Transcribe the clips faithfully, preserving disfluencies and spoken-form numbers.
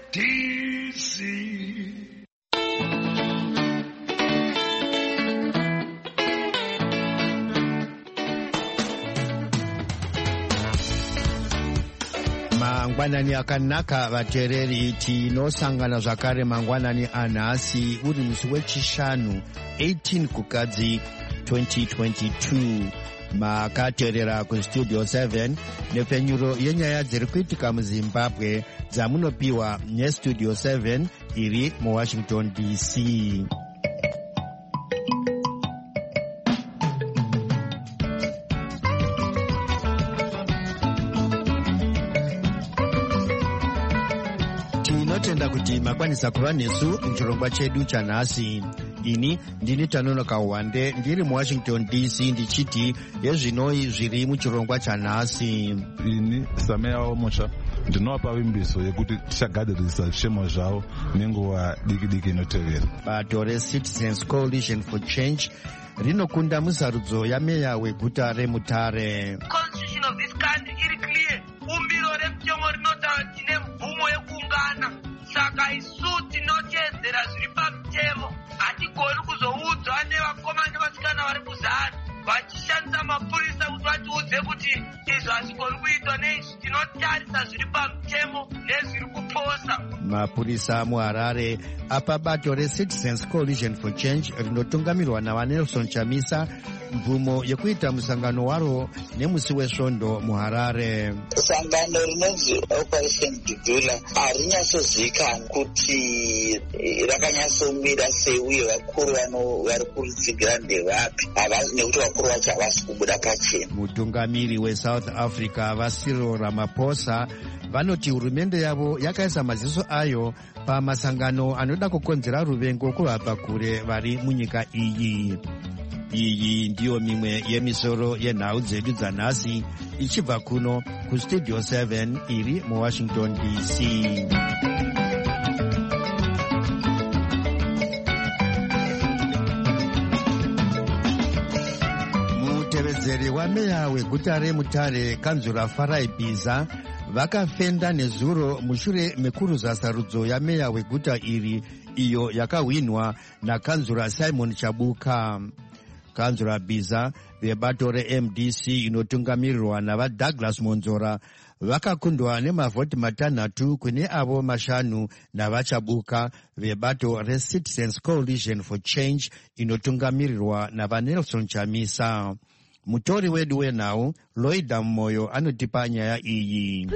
D C. Mangwanani akanaka vateereri tinosangana zvakare mangwanani anhasi uri musi wechishanu eighteen kukadzi twenty twenty-two. Makateerera kustudio seven nepfenyuro yenyaya dziri kuitika muzimbabwe dzamunopiwa nestudio seven iri muwashington D C. Tinotenda kuti makwanisa kuva nesu muchirongwa chedu chanhasi. Ini ndini Tanonoka Wande ndiri muwashington D C ndichiti yezvinoi zviri muchirongwa chanhasi. Ini Sameyawo Musha ndinovapa vimbiso yekuti tichagadziririsa zvishemo zvavo nenguva diki diki inotevera. Bato reCitizens Coalition for Change rinokunda musarudzo yameya weguta reMutare. Constitution of this country iri clear. Umbiro remutemo rinotaura tine mvumo yekuungana. Saka isu tinoteedzera zviri pamutemo. Hatigoni kuzoudzwa nevakoma nevasikana vari kuzara vachishandisa mapurisa kuti vatiudze kuti izvo hazvigoni kuitwa neizvi. Tinotarisa zviri pamutemo nezviri kuposa. Mapurisa muHarare apa bato reCitizens Coalition for Change rinotungamirwa naVanelson Chamisa mvumo yekuita musangano waro nemusi wesvondo muHarare. Sangano rinonzi Operation Dudula harinyatsozikana kuti rakanyatsomira sei uye vakuru vano vari kuritsigira ndevapi nekuti vakuru vacho havasi kubuda pachena. Mutungamiri weSouth Africa vaCyril Ramaphosa vanoti hurumende yavo yakaisa maziso ayo pamasangano anoda kukonzera ruvengo kuvabva kure vari munyika iyi. Iyi ndiyo mimwe yemisoro yenhau dzedu dzanhasi ichibva kuno kustudio seven iri muwashington D C. Mutevedzeri wameya weguta reMutare Kanzura Farai Bhiza vakafenda nezuro mushure mekuruza sarudzo yameya weguta iri iyo yakahwinwa nakanzura Simon Chabuka. Kanzura Bhiza vebato reM D C inotungamirirwa navaDouglas Monzora vakakundwa nemavhoti matanhatu kune avo mashanu navaChabuka vebato reCitizens Coalition for Change inotungamirirwa navaNelson Chamisa. Mutori wedu wenhau Loida Moyo anotipa nyaya iyi.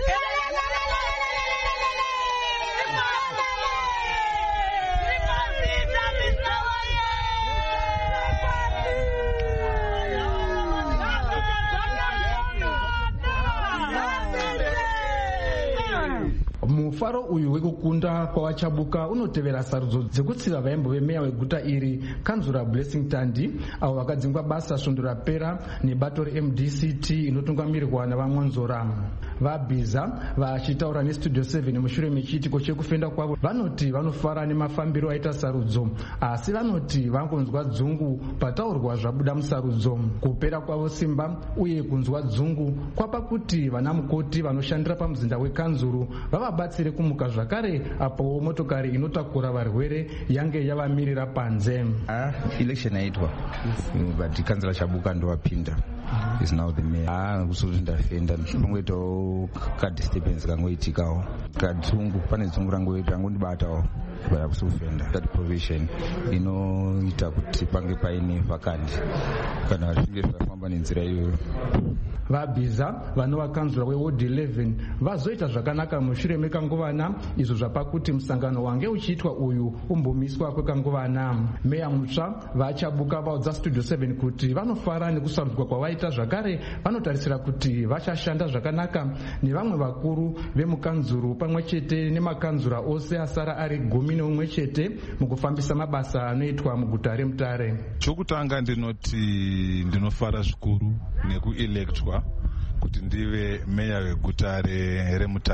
Mufaro uyu wekukunda kwavaChabuka unotevera sarudzo dzekutsiva vaimbo vemeya weguta iri Kanzura Blessing Tandi avo vakadzingwa basa svondo rapera nebato reM D C T inotungamirirwa navaMwanzora. VaBhiza vachitaura nestudio seven mushure mechiitiko chekufenda kwavo vanoti vanofara nemafambiro aita sarudzo, asi vanoti vangonzwa dzungu pataurwa zvabuda musarudzo. Kupera kwavo simba uye kunzwa dzungu kwapa kuti vana mukoti vanoshandira pamuzinda wekanzuru vavabatsire kumuka zvakare apo motokari inotakura varwere yange yavamirira panze. Ah, election yaitwa but Kanzura Chabuka ndowapinda is now the mayor. Ah, kusuri ndafenda ndingoitawo ka disturbance kangoitikawo kadzungu pane dzungu rangoita ngondibatawo baya kusufenda that provision inoita kuti pange paine vacant kana zvinge zvafamba nenzira iyoyo. VaBhiza vanova kanzura weward eleven vazoita zvakanaka mushure mekanguvana izvo zvapa kuti musangano wange uchiitwa uyu umbomiswa kwekanguvana. Meya mutsva vaChabuka vaudza studio seven kuti vanofara nekusarudzwa kwavaita zvakare vanotarisira kuti vachashanda zvakanaka nevamwe vakuru vemukanzuru pamwe chete nemakanzura ose asara ari gumi neumwe chete mukufambisa mabasa anoitwa muguta reMutare. Chokutanga ndinoti ndinofara zvikuru nekuelektwa kuti ndive meya weguta reMutare.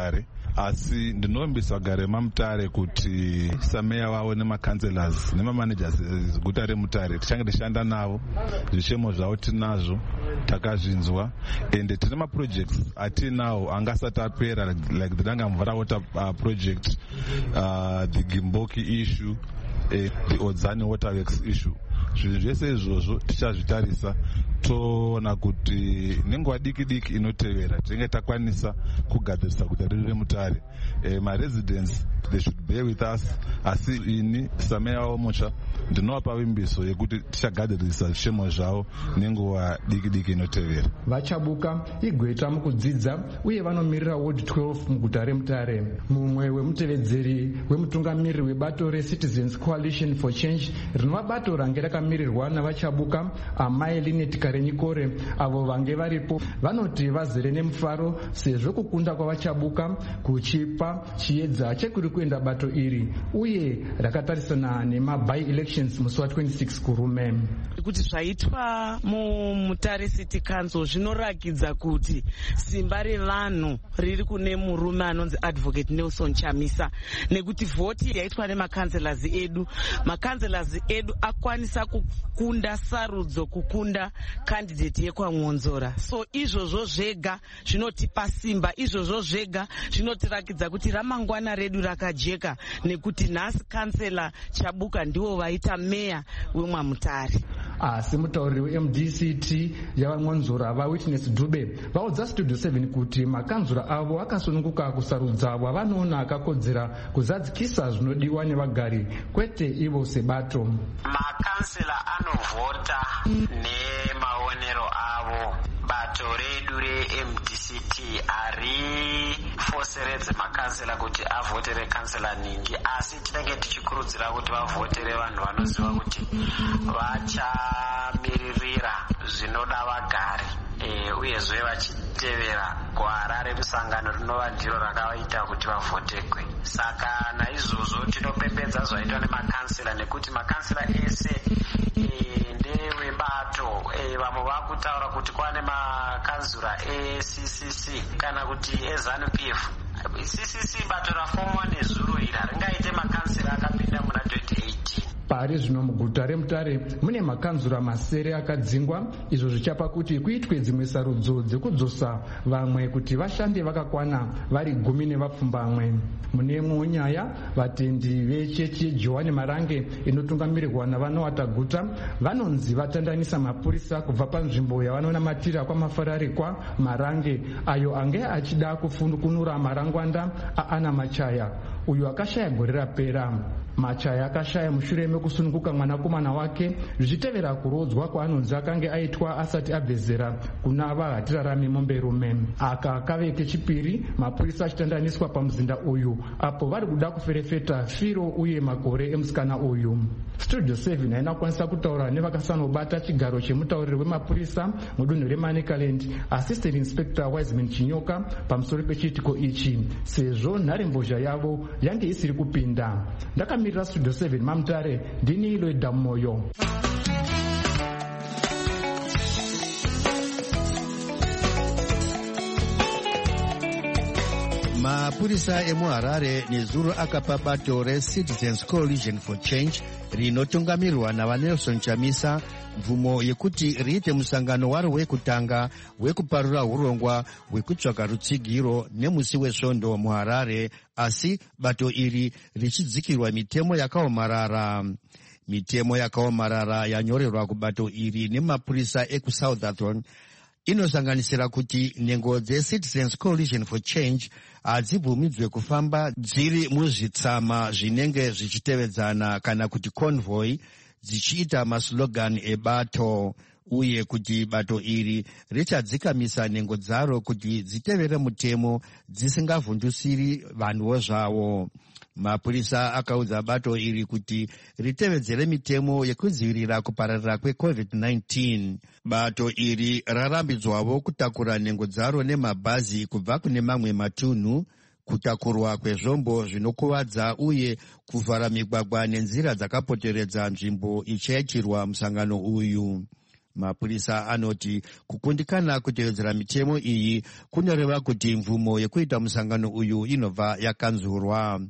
asi ndinovimbisa gare maMutare kuti sameya wavo nemakanselas nemamanagers guta reMutare tichange tichishanda navo, zvishemo zvavo tinazvo takazvinzwa, ende tine maprojects atinawo angasati apera like the Danga Mvura Water uh, project, uh, the Gimboki issue, uh, the Odzani Waterworks issue. Zvinhu zvese izvozvo tichazvitarisa toona kuti nenguva diki diki inotevera tinenge takwanisa kugadzirisa guta redu reMutare. Eh, maresidents they should bear with us, asi ini sameya wavo mutsva ndinovapa vimbiso yekuti tichagadzirisa zvishemo zvavo nenguva diki diki inotevera. Vachabuka igweta mukudzidza uye vanomirira ward twelve muguta reMutare. Mumwe wemutevedzeri wemutungamiriri webato reCitizens Coalition for Change, rinova bato range rakamirirwa navachabuka, amai Linet Karenyikore, avo vange varipo vanoti vazere nemufaro sezvo kukunda kwavachabuka kuchipa chiedza chekuri kuenda bato iri uye rakatarisana nemaby elections musi wa twenty-six kurume. Kuti zvaitwa muMutare City Council zvinorakidza kuti simba revanhu riri kune murume anonzi Advocate Nelson Chamisa, nekuti vhoti yaitwa nemakanselas edu, makanselas edu akwanisa kukunda sarudzo kukunda candidate yekwamwonzora. So izvozvo zvega zvinotipa simba, izvozvo zvega zvinotirakidza kuti ramangwana redu rakajeka, nekuti nhasi kansela Chabuka ndiwo vaita meya wemwaMutare. Asi mutauriri weM D C T yavamwonzora vaWitness Dube vaudza Studio seven kuti makanzura avo akasununguka kusarudza wavanoona akakodzera kuzadzikisa zvinodiwa nevagari, kwete ivo sebato. Makansela anovhota nemaonero avo. Bato redu reM D C T arifoseredze makansela kuti avhotere kansela ningi, asi tinenge tichikurudzira kuti vavhotere vanhu vanoziva kuti vachamiririra zvinoda vagari, e, uyezve vachitevera gwara remusangano rinova ndiro rakavaita kuti vavhotekwe. Saka naizvozvo tinopembedza zvaitwa nemakansela, nekuti makansela ese e, ndewebato. E, vamwe vakutaura kuti kwane makanzura eC C C kana kuti eZANU-P F. C C C bato rafomwa nezuro iri haringaite makansela akapinda muna twenty eighteen. Pari zvino muguta reMutare mune makanzura masere akadzingwa, izvo zvichapa kuti kuitwe dzimwe sarudzo dzekudzosa vamwe kuti vashande vakakwana vari gumi nevapfumbamwe. Mune imwe nyaya, vatendi vechechi yeJohani Marange inotungamirirwa navanowata guta vanonzi vatandanisa mapurisa kubva panzvimbo yavanonamatira kwamafarare kwa Marange, ayo ange achida kufundukunura marangwanda aAna Machaya uyo akashaya gore rapera. Machaya akashaya mushure mekusununguka mwanakomana wake zvichitevera kurodzwa kwaanonzi akange aitwa asati abvezera kuna vahatirarami momberume. Aka kave kechipiri mapurisa achitandaniswa pamuzinda uyu apo vari kuda kuferefeta firo uye makore emusikana uyu. Studio seven haina kukwanisa kutaura nevakasanobata chigaro chemutauriri wemapurisa mudunhu reManicaland, Assistant Inspector Wiseman Chinyoka, pamusoro pechiitiko ichi sezvo nharembozha yavo yange isiri kupinda. Ndakamirira Studio seven maMutare, ndini Loida Moyo. Mapurisa emuHarare nezuro akapa bato reCitizens Coalition for Change rinotungamirwa naVanelson Chamisa mvumo yekuti riite musangano waro wekutanga wekuparura urongwa hwekutsvaga rutsigiro nemusi wesvondo muHarare, asi bato iri richidzikirwa mitemo yakaomarara. Mitemo yakaomarara yanyorerwa kubato iri nemapurisa ekuSouthampton inosanganisira kuti nhengo dzeCitizens Coalition for Change hadzibvumidzwe kufamba dziri muzvitsama zvinenge zvichitevedzana kana kuti convoy dzichiita maslogan ebato, uye kuti bato iri richadzikamisa nhengo dzaro kuti dzitevere mutemo dzisingavhundusiri vanhuwo zvavo. Mapurisa akaudza bato iri kuti ritevedzere mitemo yekudzivirira kupararira kweCovid nineteen. Bato iri rarambidzwawo kutakura nhengo dzaro nemabhazi kubva kune mamwe matunhu, kutakurwa kwezvombo zvinokuvadza uye kuvhara migwagwa nenzira dzakapoteredza nzvimbo ichaitirwa musangano uyu. Mapurisa anoti kukundikana kutevedzera mitemo iyi kunoreva kuti mvumo yekuita musangano uyu inobva yakanzurwa.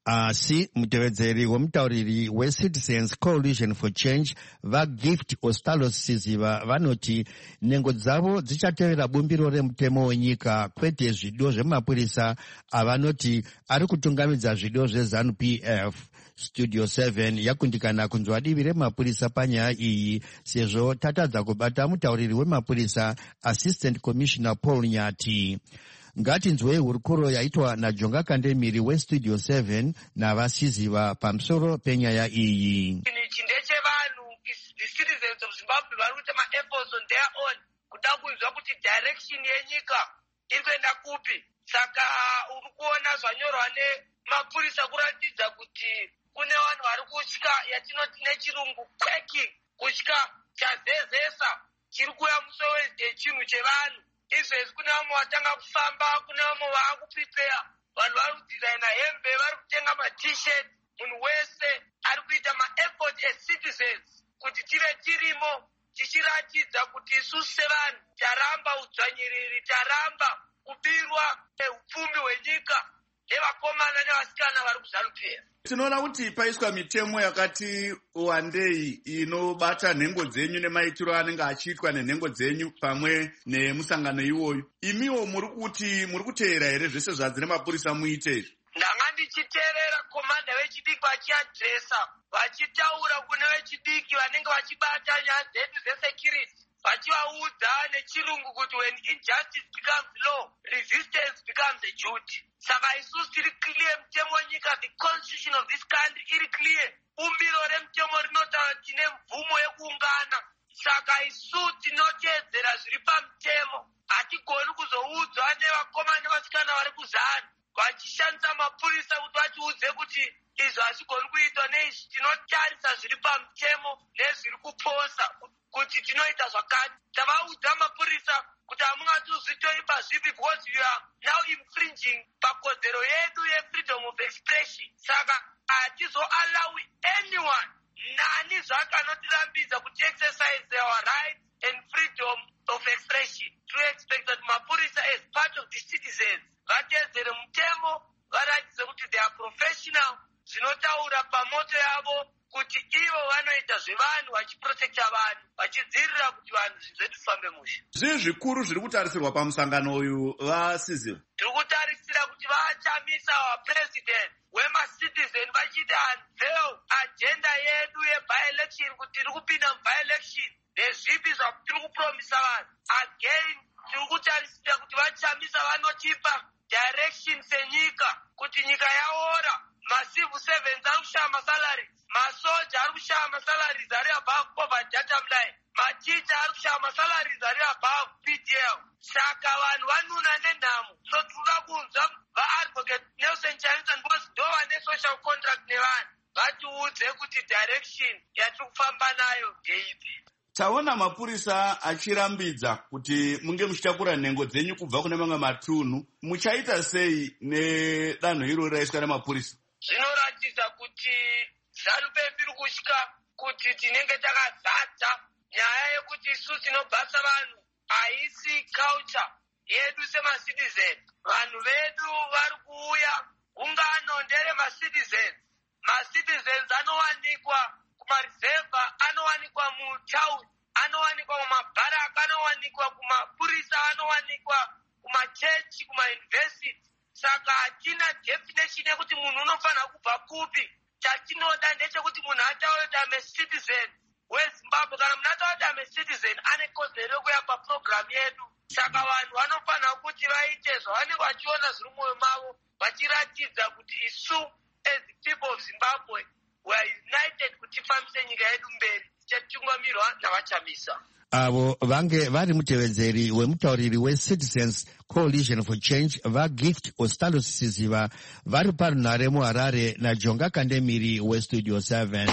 Asi mutevedzeri wemutauriri weCitizens Coalition for Change vaGift Ostalos Siziva vanoti nhengo dzavo dzichatevera bumbiro remutemo wenyika kwete zvido zvemapurisa avanoti ari kutungamidza zvido zveZANU P F. Studio seven yakundikana kunzwa divi remapurisa panyaya iyi sezvo tatadza kubata mutauriri wemapurisa Assistant Commissioner Paul Nyati. Ngatinzwei hurukuro yaitwa naJonga Kandemiri weStudio seven navasiziva pamusoro penyaya iyi. Ndechevanhu, the citizens of Zimbabwe vari kuita ma-efforts on their own kuda kunzwa kuti direction yenyika iri kuenda kupi. Saka uri kuona zvanyorwa nemapurisa kuratidza kuti kune vanhu vari kutya yatinoti nechirungu quacking, kutya chazezesa chiri kuuya musoro wechinhu chevanhu. Izvezvi kune vamwe vatanga kufamba, kune vamwe vaakuprepare, vanhu vari kudesigna hembe, vari kutenga ma-t-shirt. Munhu wese ari kuita ma-effort as-citizens kuti tive tirimo tichiratidza kuti isusu sevanhu taramba udzvanyiriri, taramba kubirwa neupfumi hwenyika nevakomana nevasikana vari kuZANU P F. Tinoona kuti paiswa mitemo yakati wandei inobata nhengo dzenyu nemaitiro anenge achiitwa nenhengo dzenyu pamwe nemusangano iwoyu. Imiwo muri kuti muri kuteera here zvese zvadzine mapurisa muite izvi? Ndanga ndichiteerera komanda vechidiki vachiadresa, vachitaura kune vechidiki vanenge vachibata nyaya dzedu dzesecurity, vachivaudza nechirungu kuti when injustice becomes law, resistance becomes a duty. Saka isusu tiri clear, mutemo wenyika, the constitution of this country iri clear. Bumbiro remutemo rinotaura tine mvumo yekuungana. Saka isusu tinoteedzera zviri pamutemo. Hatigoni kuzoudzwa nevakomana nevasikana vari kuZANU vachishandisa mapurisa kuti vatiudze kuti izvo hazvigoni kuitwa neizvi. Tinotarisa zviri pamutemo nezviri kuposa kuti tinoita zvakati. Tavaudza mapurisa kuti hamungatozvitoipa zvipi because you are now infringing pakodzero yedu yefreedom of expression. Saka hatizoallow anyone nani zvakanotirambidza kuti exercise our rights and freedom of expression. To expect that mapurisa as part of the citizens vateedzere mutemo, varatidze kuti they are professional, zvinotaura pamoto yavo kuti ivo vanoita zvevanhu, vachiprotecta vanhu, vachidzivirira kuti vanhu zvezvifambe mushe. Zvii zvikuru zviri kutarisirwa pamusangano uyu vaSiziva? Tiri kutarisira kuti vachamisa vapresident wema-citizen vachiti unveil agenda yedu ye-by-election kuti tiri kupinda mu-by-election nezvipi zvakutiri kupromisa vanhu. Again, tiri kutarisira kuti vachamisa vanotipa direction senyika kuti nyika yaora, ma-civil servants ari kushaya masalari, masoja ari kushaya masalari ari above poverty datum line, maticha ari kushaya masalari ari above P D L. Saka vanhu vanuna nenhamo. So tinoda kunzwa vaadvocate Nelson Chamisa because ndo vane social contract nevanhu vatiudze kuti direction yatiri kufamba nayo ndeipi. Taona mapurisa achirambidza kuti munge muchitakura nhengo dzenyu kubva kune mamwe matunhu. Muchaita sei nedanho iro raiswa namapurisa? Zvinoratidza kuti ZANU P F iri kutya kuti tinenge takazadza nyaya yekuti isusu tinobasa vanhu haisi culture yedu semacitizen. Vanhu vedu vari kuuya, ungano ndere macitizen. Macitizens anowanikwa kumarizevha, anowanikwa mutauni, anowanikwa kumabharaka, anowanikwa kumapurisa, anowanikwa kumachechi, kumayunivhesiti. Saka hatina definition yekuti munhu unofanira kubva kupi. Chatinoda ndechekuti munhu ataure kuti I'm a citizen weZimbabwe, kana munhu ataure kuti I'm a citizen ane kodzero yekuuya paprogramu yedu. Saka vanhu vanofanira kuti vaite zvavanenge vachiona zviri mumwoyo mavo, vachiratidza kuti isu as the people of Zimbabwe we are united kuti tifambise nyika yedu mberi, tichatungamirwa navachamisa. Avo vange vari mutevedzeri wemutauriri weCitizens Coalition for Change vaGift Ostalos Siziva vari parunhare muHarare naJonga Kandemiri weStudio seven.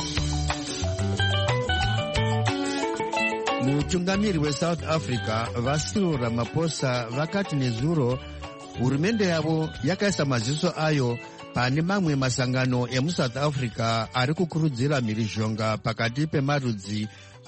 Mutungamiri weSouth Africa vaCyril Ramaphosa vakati nezuro hurumende yavo yakaisa maziso ayo pane mamwe masangano emuSouth Africa ari kukurudzira mhirizhonga pakati pemarudzi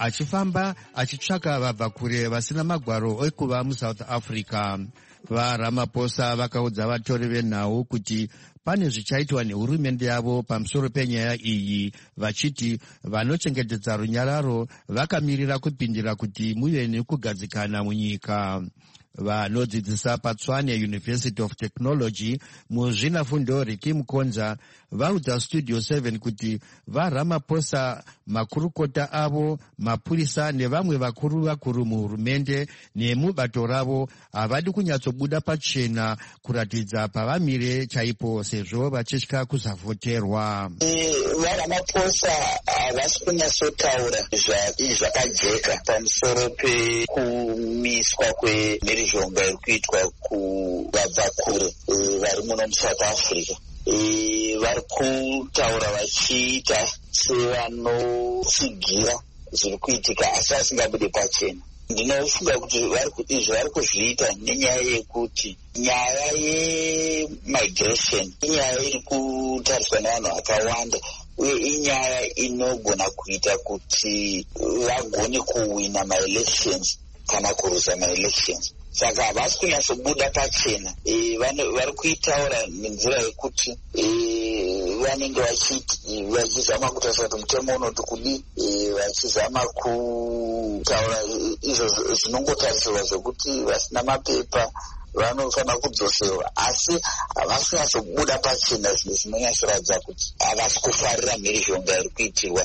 achifamba achitsvaka vabva kure vasina magwaro ekuva muSouth Africa. VaRamaphosa vakaudza vatori venhau kuti pane zvichaitwa nehurumende yavo pamusoro penyaya iyi, vachiti vanochengetedza runyararo vakamirira kupindira kuti muve nekugadzikana munyika. Vanodzidzisa paTshwane University of Technology muzvinafundo Ricky Mkonza vaudza Studio seven kuti vaRamaphosa, makurukota avo, mapurisa nevamwe vakuru vakuru muhurumende nemubato ravo havadi kunyatsobuda pachena kuratidza pavamire chaipo sezvo vachitya kuzavhoterwa. VaRamaphosa havasi kunyatsotaura zvakajeka pamusoro pekumiswa kwemhirizhonga iri kuitwa kuvabva kure vari muno muSouth Africa. Vari kutaura vachiita sevanotsigira zviri kuitika asi vasingabude pachena. Ndinofunga kuti izvi vari kuzviita nenyaya yekuti nyaya yemigration inyaya iri kutariswa nevanhu vakawanda uye inyaya inogona kuita kuti vagone kuwina maelections kana kurwisa maelections. Saka havasi kunyatsobuda pachena. Vari kuitaura nenzira yekuti vanenge vachizama kutarisa kuti mutemo unoti kudi, vachizama kutaura izvo zvinongotarisirwa zvekuti vasina mapepa vanofanira kudzoserwa, asi havasi kunyatsobuda pachena zvinhu zvinonyatsoratidza kuti havasi kufarira mhirizhonga iri kuitirwa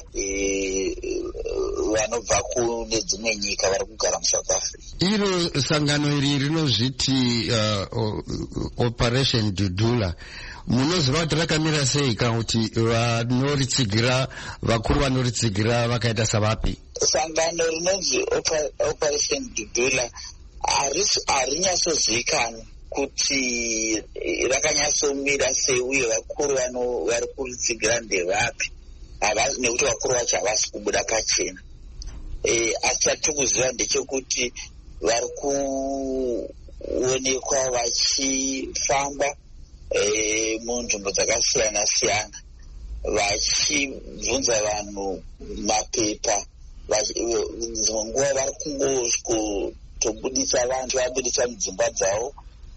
vanobva kune dzimwe nyika vari kugara muSouth Africa. Iro sangano iri rinozviti uh, Operation Dudula, munoziva kuti rakamira sei kana kuti vanoritsigira vakuru vanoritsigira vakaita savapi? Sangano rinonzi Operation Dudula harinyatsozivikanwa kuti rakanyatsomira sei uye vakuru vari kuritsigira ndevapi, nekuti vakuru vacho havasi kubuda pachena. Asi chatiri kuziva ndechekuti vari kuonekwa vachifamba munzvimbo dzakasiyana siyana vachibvunza vanhu mapepa. Dzimwe nguva vari kungotobudisa vanhu vabudisa mudzimba dzavo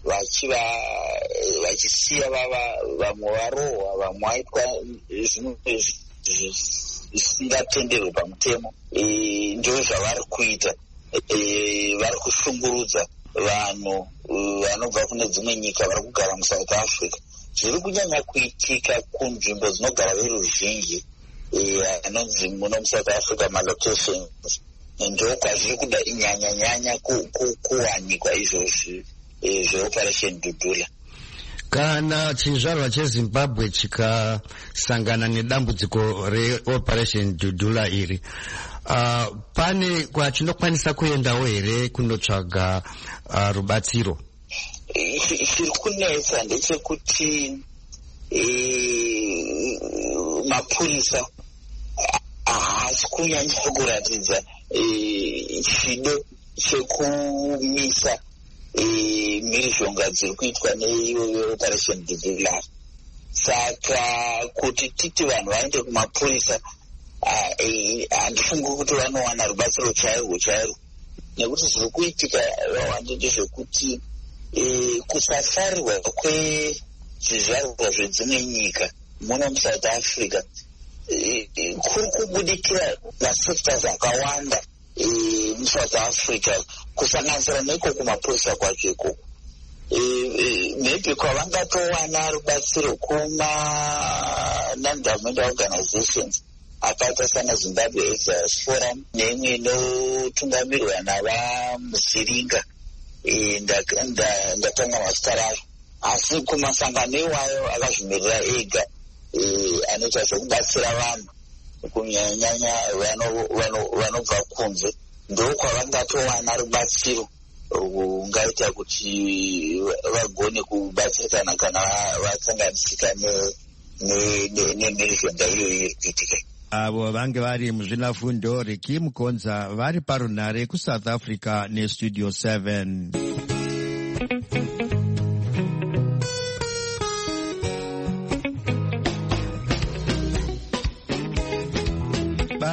vachisiya vamwe varohwa, vamwe vaitwa zvimwe zvisingatenderwe pamutemo. Ndizvo zvavari kuita. Vari kushungurudza vanhu vanobva kune dzimwe nyika vari kugara muSouth Africa. Zviri kunyanya kuitika kunzvimbo dzinogara veruzhinji anonzi muno muSouth Africa malocations. Ndo kwazviri kuda nyanyanyanya kuwanikwa izvozvi zveOperation Dudula. Kana chizvarwa cheZimbabwe chikasangana nedambudziko reOperation Dudula iri, uh, pane kwachinokwanisa kuendawo here kunotsvaga uh, rubatsiro? Chiri kunetsa ndechekuti mapurisa haasi kunyanya kuratidza chido chekumisa mhirizhonga dziri kuitwa neiyoyo Operation Dudula. Saka kuti titi vanhu vaende kumapurisa, handifungi kuti vanowana rubatsiro chairwo chairwo, nekuti zviri kuitika vawanda ndezvekuti kusafarirwa kwezvizvarwa zvedzimwe nyika muno muSouth Africa kuri kubudikira masectors akawanda muSouth Africa, kusanganisira neko kumapurisa kwacho ikoko. Maybe kwavangatowana rubatsiro kuma non-governmental organizations akaita sana Zimbabwe Exodus Forum neimwe inotungamirwa navaMusiringa, ndatanga mazita rayo. Asi kumasangano iwayo akazvimirira ega anoita zvekubatsira vanhu kunyanyanya vanobva kunze, ndokwavangatowana rubatsiro ungaita kuti vagone kubatsirikana kana vasanganisika nemhirizhonga iyoyo iri kuitika. Avo vange vari muzvinafundo Ricky Mkonza vari parunhare kuSouth Africa neStudio seven.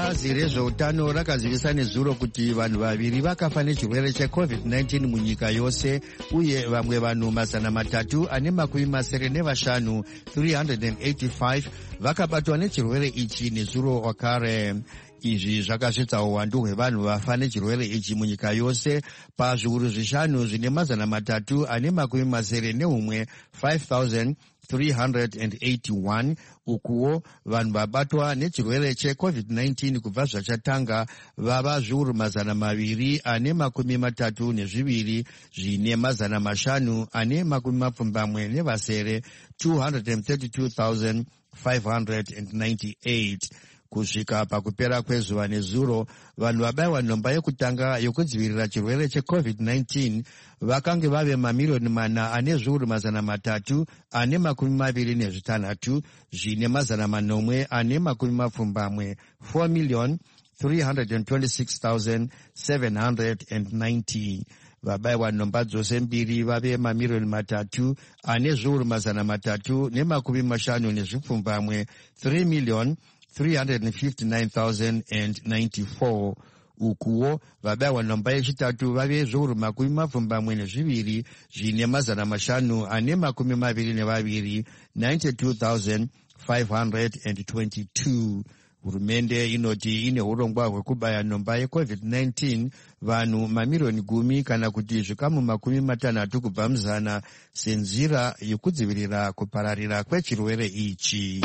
bazi rezveutano rakazivisa nezuro kuti vanhu vaviri vakafa nechirwere checovid nineteen munyika yose, uye vamwe vanhu mazana matatu ane makumi masere nevashanu three hundred eighty-five vakabatwa nechirwere ichi nezuro wakare. Izvi zvakasvitsa uwandu hwevanhu vafa nechirwere ichi munyika yose pazviuru zvishanu zvine mazana matatu ane makumi masere nehumwe five thousand three hundred eighty-one. Ukuwo vanhu vabatwa nechirwere checovid nineteen kubva zvachatanga vava zviuru mazana maviri ane makumi matatu nezviviri zvine mazana mashanu ane makumi mapfumbamwe nevasere two hundred thirty-two thousand five hundred ninety-eight. Kusvika pakupera kwezuva nezuro, vanhu vabayiwa nhomba yekutanga yokudzivirira chirwere checovid nineteen vakange vave mamiliyoni mana ane zviuru mazana matatu ane makumi maviri nezvitanhatu zvine mazana manomwe ane makumi mapfumbamwe four million three hundred twenty-six thousand seven hundred ninety. Vabayiwa nhomba dzose mbiri vave mamiliyoni matatu ane zviuru mazana matatu nemakumi mashanu nezvipfumbamwe three million three hundred fifty-nine thousand ninety-four. Ukuwo vabayiwa nhomba yechitatu vave zviuru makumi mapfumbamwe nezviviri zvine mazana mashanu ane makumi maviri nevaviri ninety-two thousand five hundred twenty-two. Hurumende inoti ine urongwa hwekubaya nhomba yecovid nineteen vanhu mamiliyoni gumi kana kuti zvikamu makumi matanhatu kubva muzana senzira yekudzivirira kupararira kwechirwere ichi.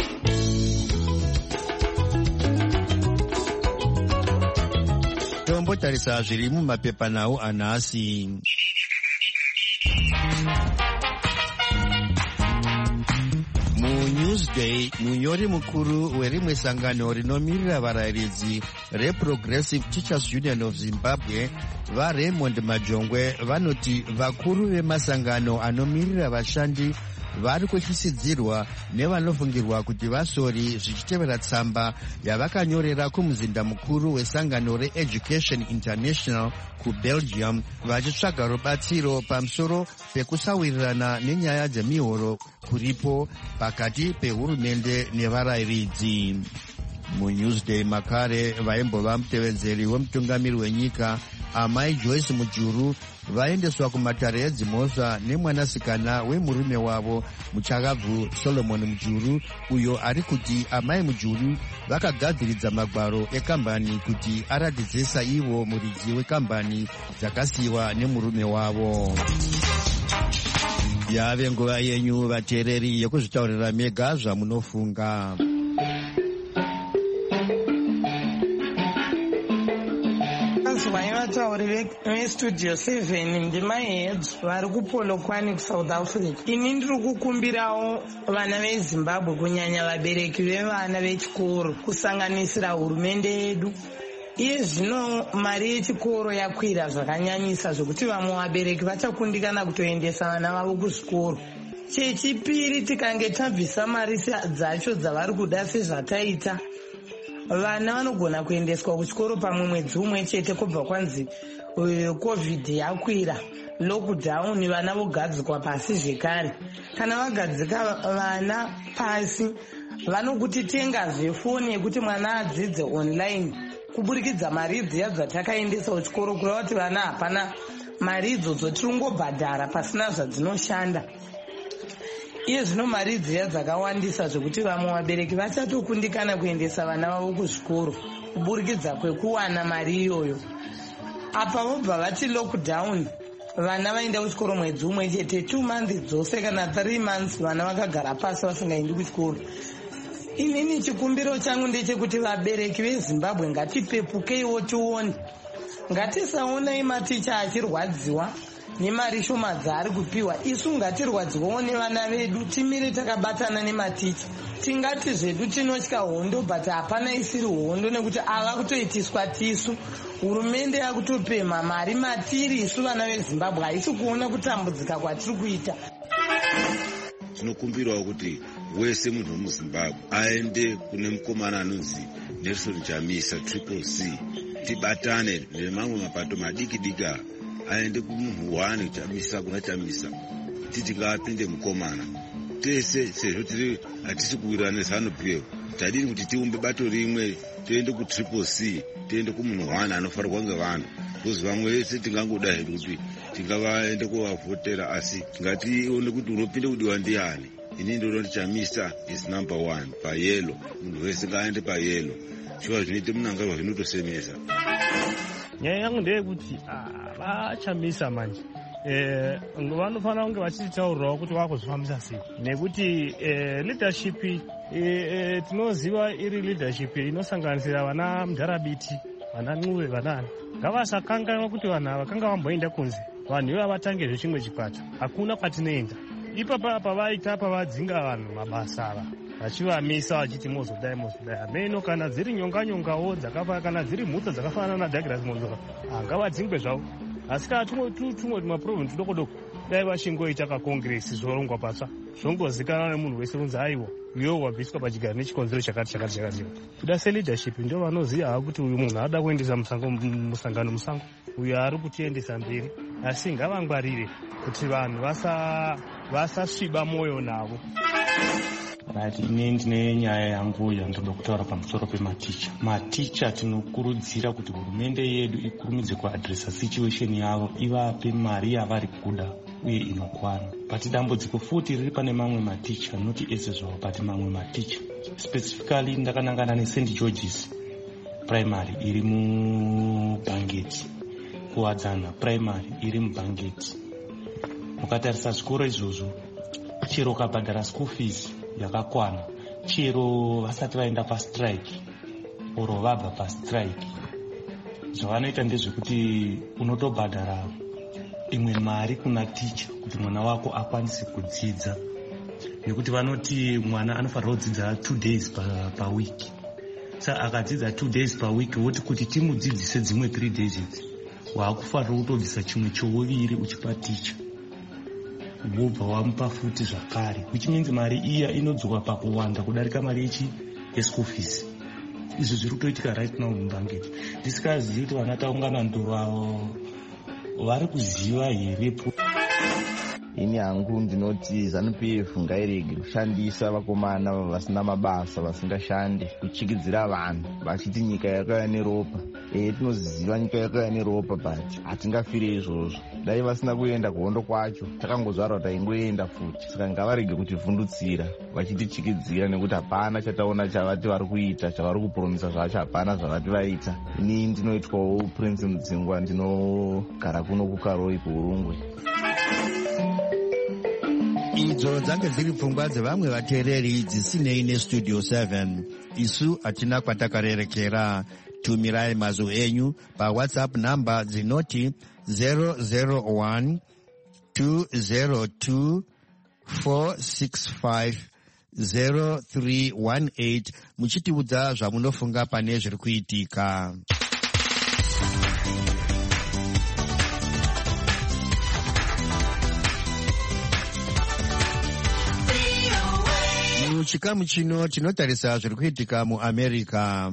Tombotarisa zviri mumapepanhau anhasi. MuNewsday, munyori mukuru werimwe sangano rinomirira varayiridzi reProgressive Teachers Union of Zimbabwe vaRaymond Majongwe vanoti vakuru vemasangano anomirira vashandi vari kuchisidzirwa nevanofungirwa kuti vasori zvichitevera tsamba yavakanyorera kumuzinda mukuru wesangano reEducation International kuBelgium vachitsvaga rubatsiro pamusoro pekusawirirana nenyaya dzemihoro kuripo pakati pehurumende nevarayiridzi. MuNewsday makare vaimbova mutevedzeri wemutungamiri wenyika Amai Joyce Mujuru vaendeswa kumatare edzimhosva nemwanasikana wemurume wavo muchakabvu Solomon Mujuru, uyo ari kuti Amai Mujuru vakagadziridza magwaro ekambani kuti aratidze saivo muridzi wekambani dzakasiyiwa nemurume wavo. Yave nguva yenyu vateereri yekuzvitaurira mega zvamunofunga. Vatauri vestudio seven ndemaheads vari kupolokwani kuSouth Africa. Ini ndiri kukumbirawo vana veZimbabwe kunyanya vabereki vevana vechikoro kusanganisira hurumende yedu. Iye zvino mari yechikoro yakwira zvakanyanyisa zvokuti vamwe vabereki vachakundikana kutoendesa vana vavo kuzvikoro. Chechipiri, tikange tabvisa mari dzacho dzavari kuda sezvataita, vana vanogona kuendeswa kuchikoro pamwe mwedzi umwe chete kubva kwanzi uh, covid yakwira lockdown, vana vogadzikwa pasi zvekare. Kana vagadzika vana pasi, vanokuti tengazve foni yekuti mwana adzidze online kuburikidza mari dziya dzatakaendesa kuchikoro, kureva kuti vana hapana mari idzodzo tirongobhadhara pasina zvadzinoshanda. Iye zvino mari dziya dzakawandisa zvokuti vamwe vabereki vachatokundikana kuendesa vana vavo kuzvikoro kuburikidza kwekuwana mari iyoyo. Apa vobva vati lockdown, vana vaenda kuchikoro mwedzi umwe chete, two months dzose kana three months vana vakagara pasi vasingaendi kuchikoro. Inini chikumbiro changu ndechekuti vabereki veZimbabwe ngatipepukeiwo tione, ngatisaonai maticha achirwadziwa nemari shoma dzaari kupiwa. Isu ngatirwadziwawo nevana vedu, timire takabatana nematicha. Tingati zvedu tinotya hondo, but hapana isiri hondo, nekuti ava kutoitiswa tisu. Hurumende yakutopemha mari matiri isu vana veZimbabwe, haisi kuona kutambudzika kwatiri kuita. Tinokumbirawo kuti wese munhu wemuZimbabwe aende kune mukomana anonzi Nelson Chamisa triple C, tibatane nemamwe mapato madiki dika, aende kumunhu wani Chamisa kuna Chamisa, titi ngaapinde mukomana tese sezvo tiri hatisi kuwirirana nezanu p f tadiri kuti tiumbe bato rimwe tiende kutriple c tiende kumunhu one anofarwa ngevanhu kozi vamwe vese tingangoda hedu kuti tingavaende kuvavhotera asi ngatione kuti unopinde kudiwa ndiani. Ini ndinoti Chamisa is number one payelo, munhu wese ngaende payelo. Shuwa zvinoite munangarwa zvinotosemesa. Nyaya yangu ndeyekuti vachamisa manje eh vanofanira kunge vachitaurirawo kuti vakuzvifambisa sei nekuti leadership tinoziva iri leadership inosanganisira vana Mudharabiti, vana Ncuve, vanani ngavasakanganwa kuti vanhu ava vakanga vamboenda kunze vanhu ivo vatange zvechimwe chikwata hakuna kwatinoenda ipapa pavaita pavadzinga vanhu mabasa ava vachivamisa vachiti mozodai mozodai hameno kana dziri nyonganyongawo dzakafa kana dziri mhutsa dzakafanana naDouglas Monzoka ngavadzingwe zvavo asi kana tumwe tumwe maprovinsi tudoko doko dai vachingoita kakongresi zvorongwa patsva zvongozikanwa nemunhu wese kunzi aiwa iwo wabviswa pachigaro nechikonzero chakati chakati chakati kuda seleadership ndo vanoziva havo kuti uyu munhu ada kuendesa musangano musango uyu ari kutiendesa mberi asi ngavangwarire kuti vanhu vasasviba moyo navo. Right, ine ndine nyaya yangu yandoda kutaura pamusoro pematicha. Maticha tinokurudzira kuti hurumende yedu ikurumidze kuadresa situation yavo, ivape mari yavari kuda uye inokwana. Pati dambudziko futi riri pane mamwe maticha, noti ese zvavo pati mamwe maticha. Specifically ndakanangana neSaint George's primary iri muBhangeti, kuwadzana primary iri muBhangeti. Mukatarisa zvikoro izvozvo, chero ukabhadhara school fees yakakwana, chero vasati vaenda pastrike oro vabva pastrike, zvavanoita ndezvekuti unotobhadhara imwe mari kuna ticha kuti mwana wako akwanise kudzidza, nekuti vanoti mwana anofanira kudzidza two days pa, pa week. Saka akadzidza two days pa week voti kuti timudzidzise dzimwe three days idzi waakufanira kutobvisa chimwe chouviri uchipa ticha wobva wamupa futi zvakare, which means mari iya inodzoka pakuwanda kudarika mari yechi yeschool fees. Izvo zviri kutoitika right now muBhangeti. Ndisikazivi kuti vana taungana ndoro vari kuziva here. Ini hangu ndinoti ZANU P F ngairege kushandisa vakomana vasina mabasa vasingashande kuchikidzira vanhu vachiti nyika yakauya neropa. Eh, tinoziva nyika yakauya neropa but hatingafire izvozvo. Dai vasina kuenda kuhondo kwacho takangozvarwa taingoenda futi. Saka ngavarege kutivhundutsira vachitichikidzira nekuti hapana chataona chavati vari kuita, chavari kupromisa zvacho hapana zvavati vaita. Ini ndinoitwawo Prince Mudzingwa, ndinogara kuno kuKaroi kuUrungwe. Idzo dzange dziri pfungwa dzevamwe vateereri dzisinei neStudio seven. Isu hatina kwatakarerekera. Tumirai mazwi enyu paWhatsApp namba dzinoti zero zero one two zero two four six five zero three one eight muchitiudza zvamunofunga pane zviri kuitika. Muchikamu chino tinotarisa zviri kuitika muAmerica.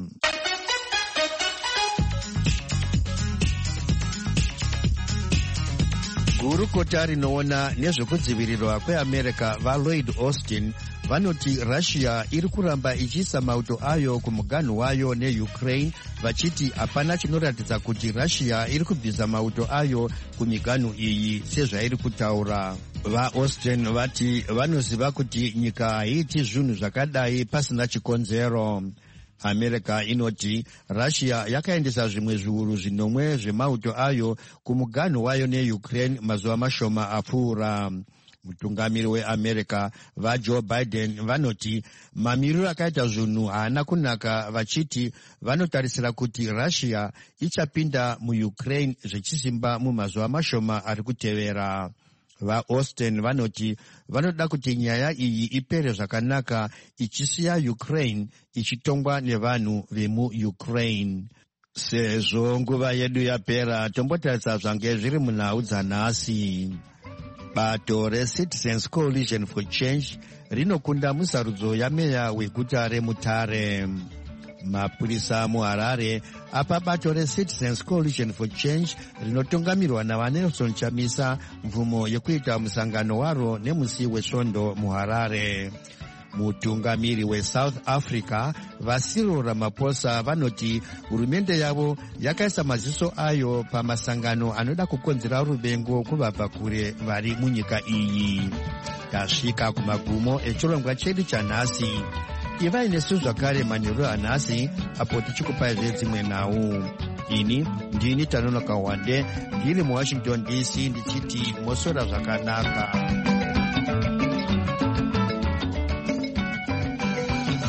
Gurukota rinoona nezvekudzivirirwa kweAmerica vaLloyd Austin vanoti Russia iri kuramba ichiisa mauto ayo kumuganhu wayo neUkraine, vachiti hapana chinoratidza kuti Russia iri kubvisa mauto ayo kumiganhu iyi sezvairi kutaura. VaAustin vati vanoziva kuti nyika haiiti zvinhu zvakadai pasina chikonzero. America inoti Russia yakaendesa zvimwe zviuru zvinomwe zvemauto ayo kumuganhu wayo neUkraine mazuva mashoma apfuura. Mutungamiri weAmerica vaJoe Biden vanoti mamiriro akaita zvinhu haana kunaka, vachiti vanotarisira kuti Russia ichapinda muUkraine zvechisimba mumazuva mashoma ari kutevera. VaAustin vanoti vanoda kuti nyaya iyi ipere zvakanaka ichisiya Ukraine ichitongwa nevanhu vemuUkraine. Sezvo nguva yedu yapera, tombotarisa zvange zviri munhau dzanhasi. Bato reCitizens Coalition for Change rinokunda musarudzo yameya weguta reMutare. Mapurisa muHarare apa bato reCitizens Coalition for Change rinotungamirwa naVanelson Chamisa mvumo yekuita musangano waro nemusi wesvondo muHarare. Mutungamiri weSouth Africa vaCyril Ramaphosa vanoti hurumende yavo yakaisa maziso ayo pamasangano anoda kukonzera ruvengo kuvabva kure vari munyika iyi. Tasvika kumagumo echirongwa chedu chanhasi. Ivai nesu zvakare manheru anhasi apo tichikupai zvedzimwe nhau. Ini ndini Tanonoka Wande ndiri muWashington D C ndichiti mosora zvakanaka.